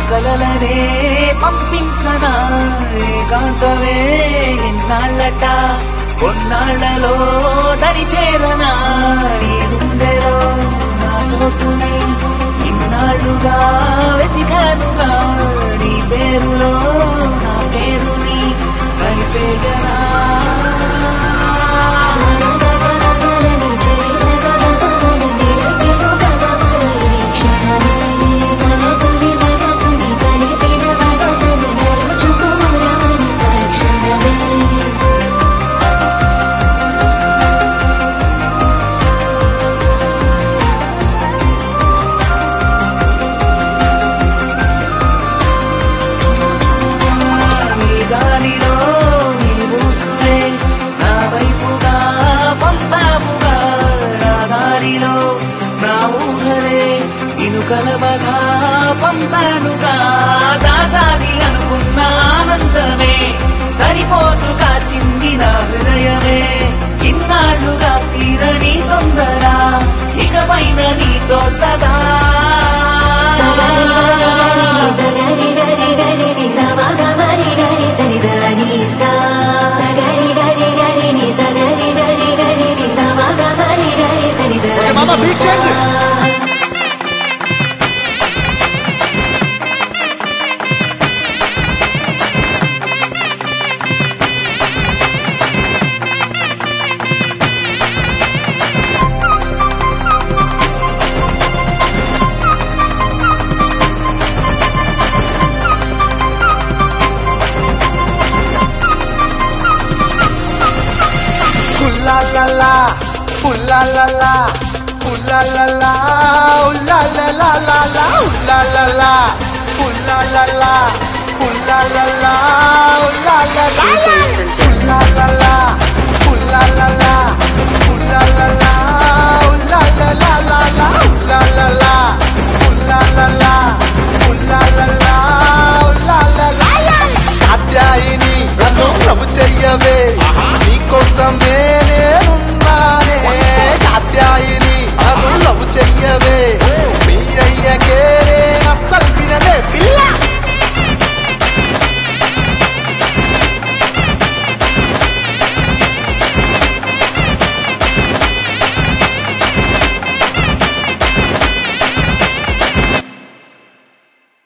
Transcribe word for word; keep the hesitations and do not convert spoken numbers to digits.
కలలనే పంపించనా ఏకాంతమే ఎన్నాళ్ళట కొన్నాళ్లలో దరి చేరనా నీ గుండెలో నా చోటుని ఇన్నాళ్ళుగా వెతికానుగా నీ పేరులో నా పేరుని కలిపేయనా కలవగా పంపానుగా దాచాలి అనుకున్న ఆనందమే సరిపోతుగా చిందిన హృదయమే ఇన్నాళ్ళుగా తీరని తొందర ఇకపైన నీతో సదా Mama, beat change. La la la, ooh la la la, ooh la la la, ooh la la la la la, ooh la la la, ooh la la la, ooh la la la, ooh la la